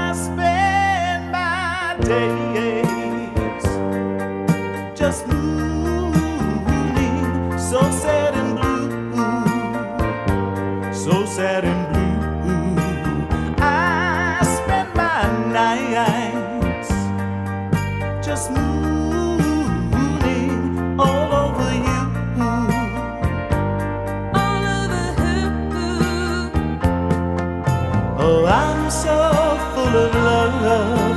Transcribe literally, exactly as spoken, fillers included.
spend my days just mooning, so sad and blue, so sad and blue. I spend my nights just mooning all over you, all over who? oh, I'm so full of love.